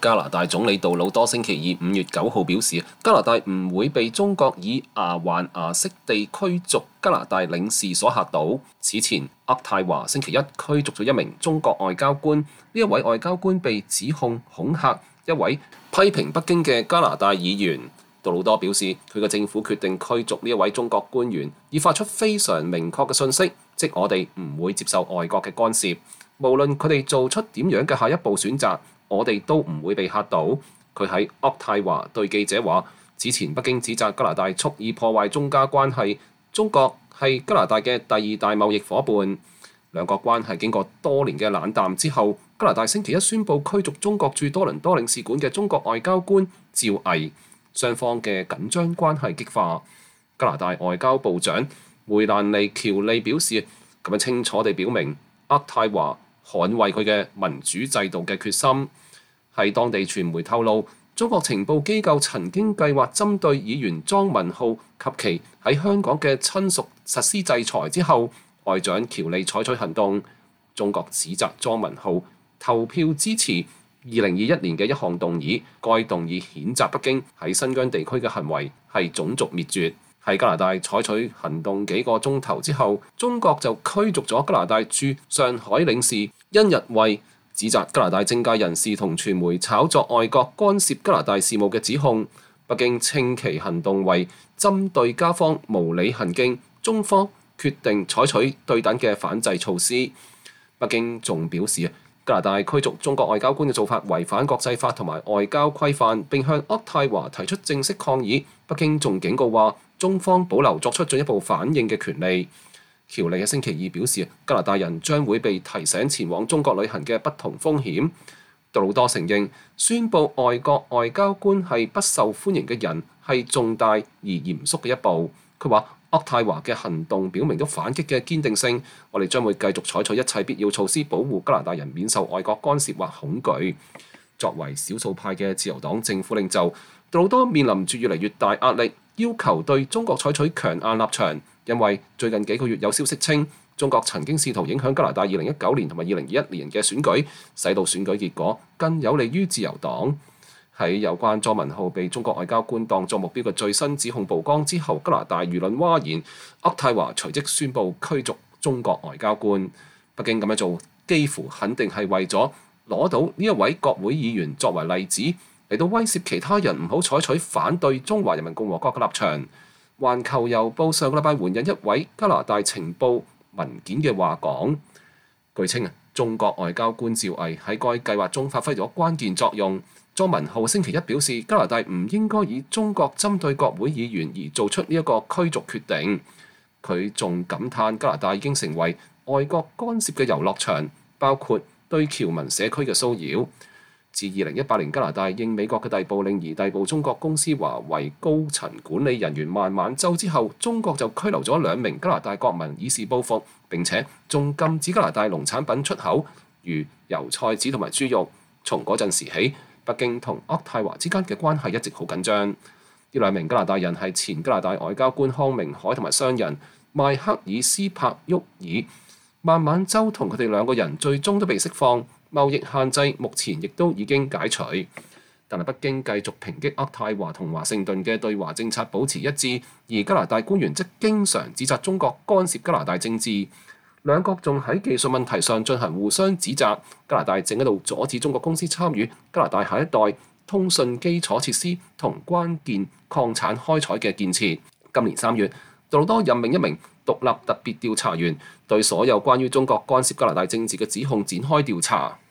加拿大總理杜魯多星期二5月9號表示，加拿大唔會被中國以牙還牙式地驅逐加拿大領事所嚇倒。此前，渥太華星期一驅逐咗一名中國外交官，呢一位外交官被指控恐嚇一位批評北京嘅加拿大議員。杜魯多表示，佢嘅政府決定驅逐呢一位中國官員，以發出非常明確嘅訊息，即我哋唔會接受外國嘅干涉，無論佢哋做出點樣嘅下一步選擇，我哋都唔會被嚇到。佢喺渥太華對記者話，此前北京指責加拿大蓄意破壞中加關係，中國係加拿大嘅第二大貿易夥伴。兩國關係經過多年嘅冷淡之後，加拿大星期一宣布驅逐中國駐多倫多領事館嘅中國外交官趙毅，雙方嘅緊張關係激化。加拿大外交部長梅蘭妮喬利表示，咁樣清楚地表明渥太華捍衛佢嘅民主制度嘅決心。喺當地傳媒透露，中國情報機構曾經計劃針對議員莊文浩及其喺香港嘅親屬實施制裁之後，外長喬利採取行動。中國指責莊文浩投票支持2021年嘅一項動議，該動議譴責北京喺新疆地區嘅行為係種族滅絕。喺加拿大採取行動幾個鐘頭之後，中國就驅逐咗加拿大駐上海領事甄逸慧，指責加拿大政界人士同傳媒炒作外國干涉加拿大事務嘅指控。北京稱其行動為針對加方無理行徑，中方決定採取對等嘅反制措施。北京仲表示，加拿大驅逐中國外交官嘅做法違反國際法同埋外交規範，並向渥太華提出正式抗議。北京仲警告話，中方保留作出進一步反應嘅權利。喬利喺星期二表示，加拿大人將會被提醒前往中國旅行嘅不同風險。杜魯多承認，宣布外國外交官係不受歡迎嘅人係重大而嚴肅嘅一步。佢話，渥太華嘅行動表明咗反擊嘅堅定性，我哋將會繼續採取一切必要措施，保護加拿大人免受外國干涉或恐懼。作為少數派嘅自由黨政府領袖，杜魯多面臨住越嚟越大壓力，要求對中國採取強硬立場，因為最近幾個月有消息稱，中國曾經試圖影響加拿大2019年同埋2021年嘅選舉，使到選舉結果更有利於自由黨。喺有關莊文浩被中國外交官當作目標嘅最新指控曝光之後，加拿大輿論譁然，渥太華隨即宣布驅逐中國外交官。北京咁樣做幾乎肯定係為咗攞到呢一位國會議員作為例子，嚟到威懾其他人唔好採取反對中華人民共和國嘅立場。環球郵報上個禮拜援引一位加拿大情報文件嘅話講，據稱中國外交官趙毅喺該計劃中發揮咗關鍵作用。莊文浩星期一表示，加拿大唔應該以中國針對國會議員而做出呢一個驅逐決定。佢仲感嘆加拿大已經成為外國干涉嘅遊樂場，包括對僑民社區嘅騷擾。自2018年加拿大應美國嘅逮捕令而逮捕中國公司華為高層管理人員孟晚舟之後，中國就拘留咗2名加拿大國民以示報復，並且仲禁止加拿大農產品出口，如油菜籽同埋豬肉。從嗰陣時起，北京同渥太華之間嘅關係一直好緊張。呢2名加拿大人係前加拿大外交官康明凱同埋商人邁克爾斯柏沃爾。孟晚舟同佢哋2個人最終都被釋放，貿易限制目前亦都已經解除。但係北京繼續抨擊渥太華同華盛頓嘅對華政策保持一致，而加拿大官員則經常指責中國干涉加拿大政治。兩國仲喺技術問題上進行互相指責，加拿大正喺度阻止中國公司參與加拿大下一代通訊基礎設施同關鍵礦產開採嘅建設。今年3月，杜魯多任命一名獨立特別調查員，對所有關於中國干涉加拿大政治嘅指控展開調查。